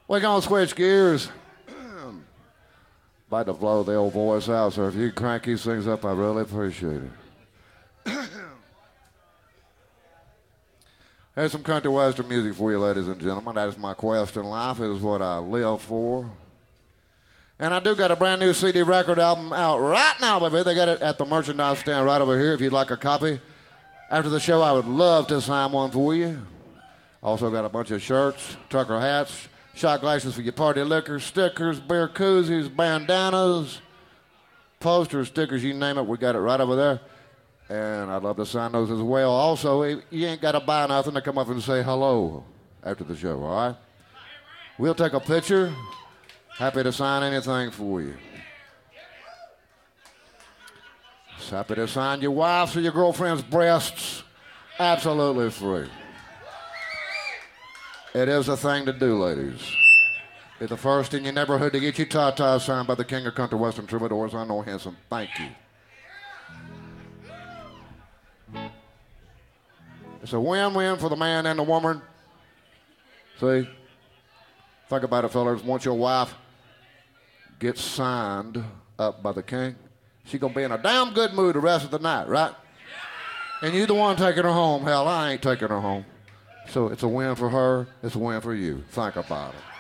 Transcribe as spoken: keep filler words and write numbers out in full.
We're gonna switch gears. About to blow the old voice out, so if you crank these things up, I really appreciate it. Here's some country western music for you, ladies and gentlemen. That is my quest in life. It is what I live for. And I do got a brand new C D record album out right now, baby. They got it at the merchandise stand right over here if you'd like a copy. After the show, I would love to sign one for you. Also got a bunch of shirts, trucker hats, shot glasses for your party liquor, stickers, beer koozies, bandanas, posters, stickers, you name it. We got it right over there. And I'd love to sign those as well. Also, you ain't got to buy nothing to come up and say hello after the show, all right? We'll take a picture. Happy to sign anything for you. Just happy to sign your wife's or your girlfriend's breasts. Absolutely free. It is a thing to do, ladies. Be the first in your neighborhood to get your tatas signed by the king of country western troubadours, Arno Hanson. Thank you. It's a win-win for the man and the woman. See? Think about it, fellas. Once your wife gets signed up by the king, she's going to be in a damn good mood the rest of the night, right? And you the one taking her home. Hell, I ain't taking her home. So it's a win for her. It's a win for you. Think about it.